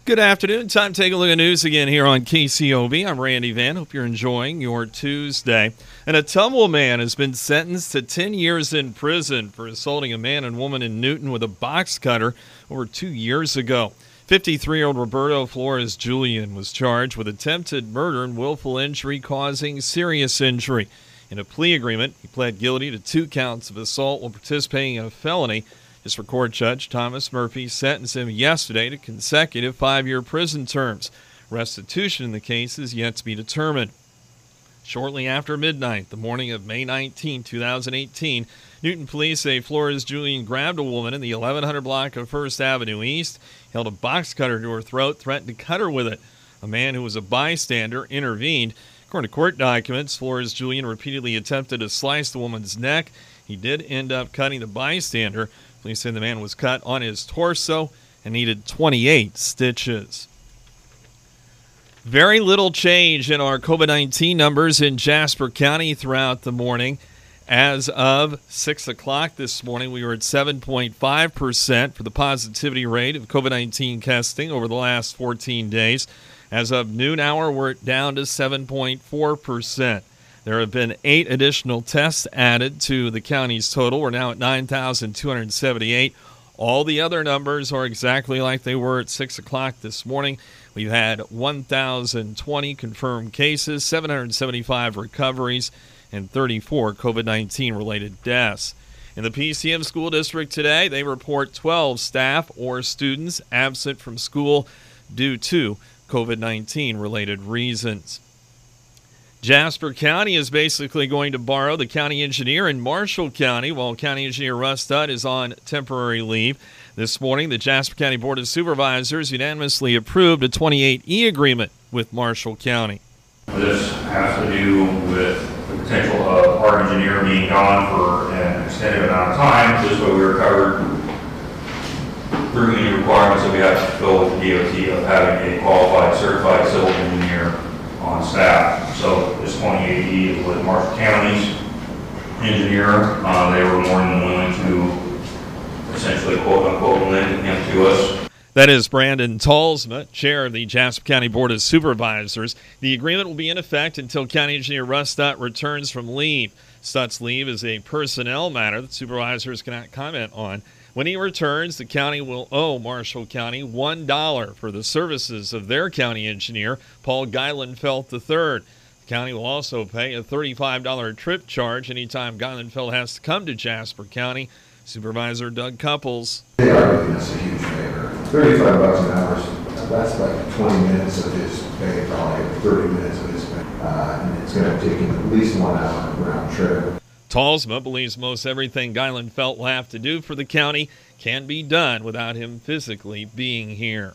Good afternoon. Time to take a look at news again here on KCOB. I'm Randy Van. Hope you're enjoying your Tuesday. And a Tumble man has been sentenced to 10 years in prison for assaulting a man and woman in Newton with a box cutter over 2 years ago. 53-year-old Roberto Flores Julian was charged with attempted murder and willful injury causing serious injury. In a plea agreement, he pled guilty to 2 counts of assault while participating in a felony. District Court Judge Thomas Murphy sentenced him yesterday to consecutive 5-year prison terms. Restitution in the case is yet to be determined. Shortly after midnight, the morning of May 19, 2018, Newton police say Flores Julian grabbed a woman in the 1100 block of First Avenue East, held a box cutter to her throat, threatened to cut her with it. A man who was a bystander intervened. According to court documents, Flores Julian repeatedly attempted to slice the woman's neck. He did end up cutting the bystander. Police say the man was cut on his torso and needed 28 stitches. Very little change in our COVID-19 numbers in Jasper County throughout the morning. As of 6 o'clock this morning, we were at 7.5% for the positivity rate of COVID-19 testing over the last 14 days. As of noon hour, we're down to 7.4%. There have been 8 additional tests added to the county's total. We're now at 9,278. All the other numbers are exactly like they were at 6 o'clock this morning. We've had 1,020 confirmed cases, 775 recoveries, and 34 COVID-19 related deaths. In the PCM school district today, they report 12 staff or students absent from school due to COVID-19 related reasons. Jasper County is basically going to borrow the county engineer in Marshall County while County Engineer Russ Studd is on temporary leave. This morning, the Jasper County Board of Supervisors unanimously approved a 28E agreement with Marshall County. This has to do with the potential of our engineer being gone for an extended amount of time. This way we were covered through any requirements that we have to fulfill with the DOT of having a qualified, certified civil engineer on staff. So this 28E is with Marshall County's engineer. They were more than willing to essentially quote-unquote lend him to us. That is Brandon Talsma, chair of the Jasper County Board of Supervisors. The agreement will be in effect until County Engineer Russ Stutt returns from leave. Stutt's leave is a personnel matter that supervisors cannot comment on. When he returns, the county will owe Marshall County $1 for the services of their county engineer, Paul Geilenfeld III. The county will also pay a $35 trip charge anytime Geilenfeld has to come to Jasper County. Supervisor Doug Couples. They are giving us a huge favor. $35 an hour, that's like 20 minutes of his pay, probably 30 minutes of his pay. And it's going to take him at least 1 hour round trip. Talsma believes most everything Geilenfeld will have to do for the county can be done without him physically being here.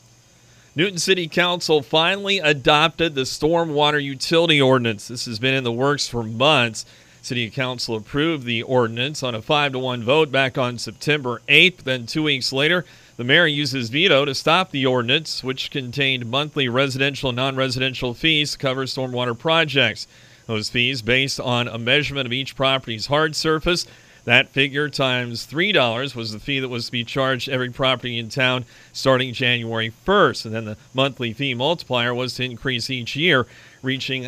Newton City Council finally adopted the stormwater utility ordinance. This has been in the works for months. City Council approved the ordinance on a 5-1 vote back on September 8th. Then 2 weeks later, the mayor used his veto to stop the ordinance, which contained monthly residential and non-residential fees to cover stormwater projects. Those fees based on a measurement of each property's hard surface. That figure times $3 was the fee that was to be charged every property in town starting January 1st. And then the monthly fee multiplier was to increase each year, reaching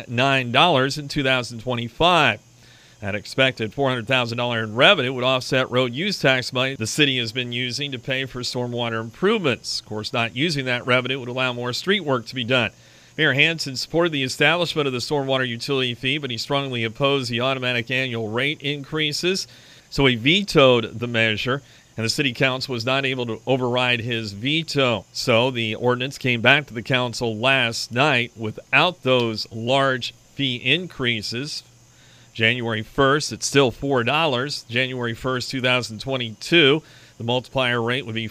$9 in 2025. That expected $400,000 in revenue would offset road use tax money the city has been using to pay for stormwater improvements. Of course, not using that revenue would allow more street work to be done. Mayor Hansen supported the establishment of the stormwater utility fee, but he strongly opposed the automatic annual rate increases. So he vetoed the measure, and the city council was not able to override his veto. So the ordinance came back to the council last night without those large fee increases. January 1st, it's still $4. January 1st, 2022, the multiplier rate would be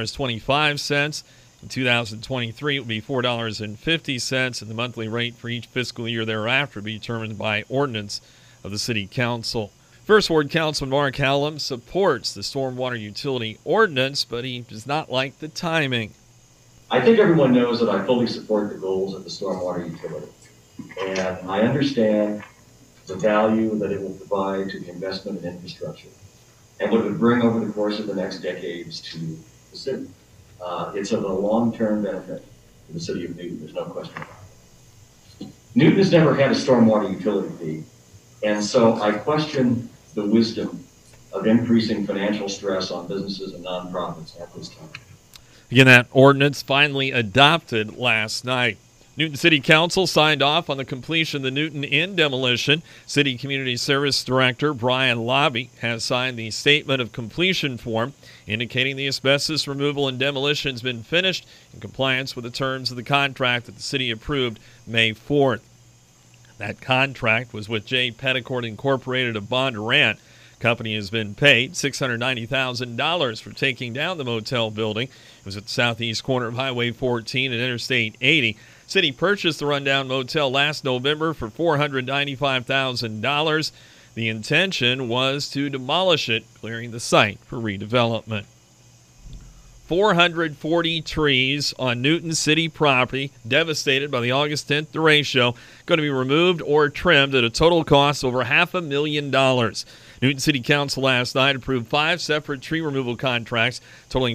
$4.25. In 2023, it would be $4.50, and the monthly rate for each fiscal year thereafter would be determined by ordinance of the City Council. First Ward Councilman Mark Hallam supports the stormwater utility ordinance, but he does not like the timing. I think everyone knows that I fully support the goals of the stormwater utility, and I understand the value that it will provide to the investment in infrastructure and what it would bring over the course of the next decades to the city. It's of a long-term benefit to the city of Newton, there's no question about it. Newton has never had a stormwater utility fee, and so I question the wisdom of increasing financial stress on businesses and nonprofits at this time. Again, that ordinance finally adopted last night. Newton City Council signed off on the completion of the Newton Inn demolition. City Community Service Director Brian Lobby has signed the statement of completion form indicating the asbestos removal and demolition has been finished in compliance with the terms of the contract that the city approved May 4th. That contract was with J. Petticourt Incorporated of Bondurant. Company has been paid $690,000 for taking down the motel building. It was at the southeast corner of Highway 14 and Interstate 80. City purchased the rundown motel last November for $495,000. The intention was to demolish it, clearing the site for redevelopment. 440 trees on Newton City property devastated by the August 10th derecho going to be removed or trimmed at a total cost over $500,000. Newton City Council last night approved 5 separate tree removal contracts totaling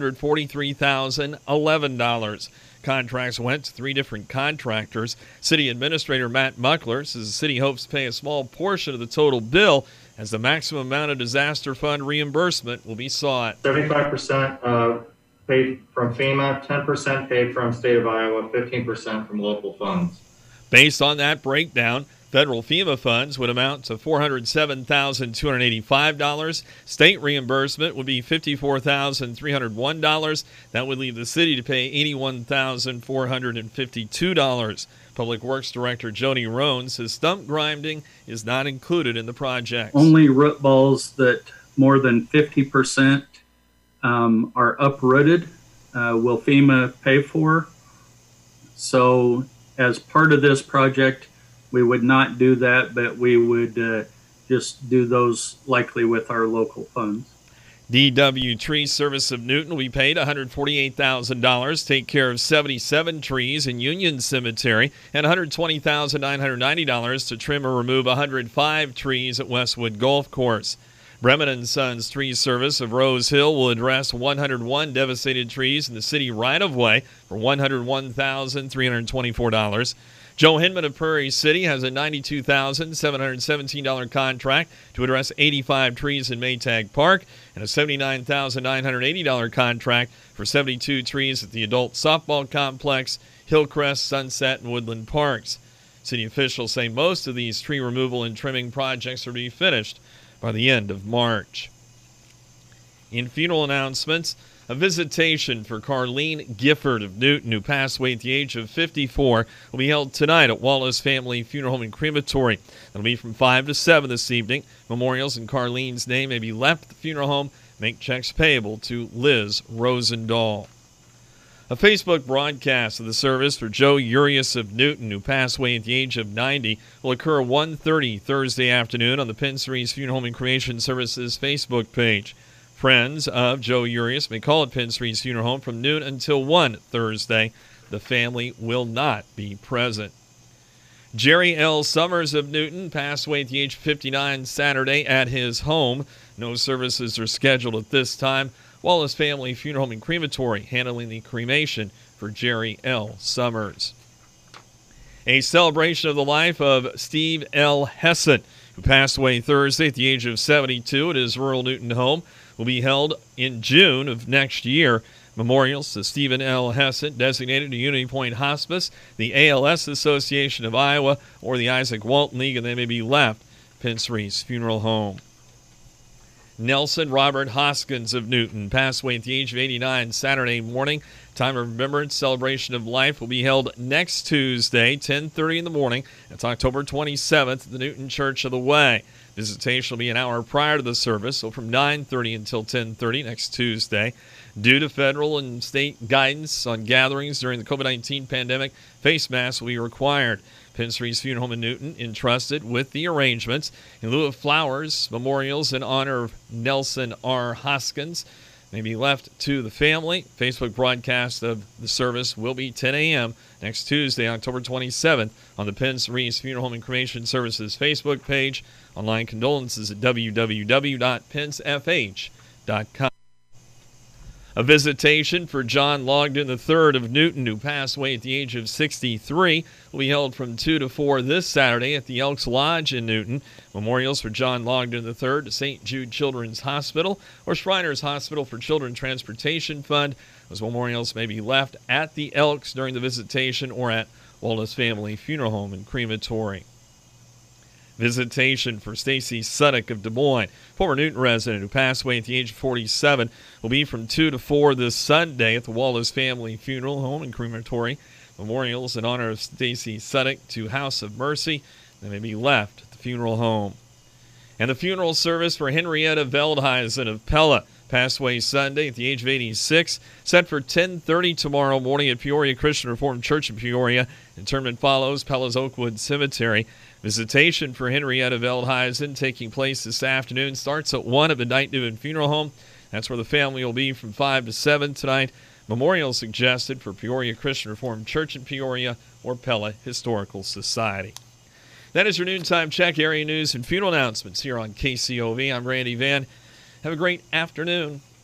$543,011. Contracts went to 3 different contractors. City Administrator Matt Muckler says the city hopes to pay a small portion of the total bill as the maximum amount of disaster fund reimbursement will be sought. 75% paid from FEMA, 10% paid from state of Iowa, 15% from local funds. Based on that breakdown, federal FEMA funds would amount to $407,285. State reimbursement would be $54,301. That would leave the city to pay $81,452. Public Works Director Jody Roan says stump grinding is not included in the project. Only root balls that more than 50% are uprooted will FEMA pay for. So as part of this project, we would not do that, but we would just do those likely with our local funds. DW Tree Service of Newton will be paid $148,000, take care of 77 trees in Union Cemetery, and $120,990 to trim or remove 105 trees at Westwood Golf Course. Bremen & Sons Tree Service of Rose Hill will address 101 devastated trees in the city right-of-way for $101,324. Joe Hinman of Prairie City has a $92,717 contract to address 85 trees in Maytag Park and a $79,980 contract for 72 trees at the adult softball complex, Hillcrest, Sunset, and Woodland Parks. City officials say most of these tree removal and trimming projects are to be finished by the end of March. In funeral announcements, a visitation for Carlene Gifford of Newton, who passed away at the age of 54, will be held tonight at Wallace Family Funeral Home and Crematory. It'll be from 5 to 7 this evening. Memorials in Carlene's name may be left at the funeral home. Make checks payable to Liz Rosendahl. A Facebook broadcast of the service for Joe Urias of Newton, who passed away at the age of 90, will occur at 1:30 Thursday afternoon on the Penn Cerise Funeral Home and Cremation Services Facebook page. Friends of Joe Urias may call at Penn Cerise Funeral Home from noon until 1 Thursday. The family will not be present. Jerry L. Summers of Newton passed away at the age of 59 Saturday at his home. No services are scheduled at this time. Wallace Family Funeral Home and Crematory handling the cremation for Jerry L. Summers. A celebration of the life of Steve L. Hessen, who passed away Thursday at the age of 72 at his rural Newton home, will be held in June of next year. Memorials to Stephen L. Hessen, designated to Unity Point Hospice, the ALS Association of Iowa, or the Isaac Walton League, and they may be left Penn Cerise Funeral Home. Nelson Robert Hoskins of Newton passed away at the age of 89 Saturday morning. Time of remembrance, celebration of life will be held next Tuesday, 10:30 in the morning. That's October 27th at the Newton Church of the Way. Visitation will be an hour prior to the service, so from 9:30 until 10:30 next Tuesday. Due to federal and state guidance on gatherings during the COVID-19 pandemic, face masks will be required. Penn Cerise Funeral Home in Newton entrusted with the arrangements. In lieu of flowers, memorials in honor of Nelson R. Hoskins may be left to the family. Facebook broadcast of the service will be 10 a.m. next Tuesday, October 27th, on the Penn Cerise Funeral Home and Cremation Services Facebook page. Online condolences at www.pennsfh.com. A visitation for John Logden III of Newton, who passed away at the age of 63, will be held from 2 to 4 this Saturday at the Elks Lodge in Newton. Memorials for John Logden III to St. Jude Children's Hospital or Shriners Hospital for Children Transportation Fund. Those memorials may be left at the Elks during the visitation or at Wallace Family Funeral Home and Crematory. Visitation for Stacy Suddick of Des Moines, former Newton resident who passed away at the age of 47, will be from 2 to 4 this Sunday at the Wallace Family Funeral Home and Crematory. Memorials in honor of Stacy Suddick to House of Mercy. They may be left at the funeral home. And the funeral service for Henrietta Veldhuizen of Pella passed away Sunday at the age of 86, set for 10:30 tomorrow morning at Peoria Christian Reformed Church in Peoria. Interment follows Pella's Oakwood Cemetery. Visitation for Henrietta Veldhuizen taking place this afternoon starts at 1 at the Knight Newman Funeral Home. That's where the family will be from 5 to 7 tonight. Memorial suggested for Peoria Christian Reformed Church in Peoria or Pella Historical Society. That is your noontime check, area news and funeral announcements here on KCOV. I'm Randy Van. Have a great afternoon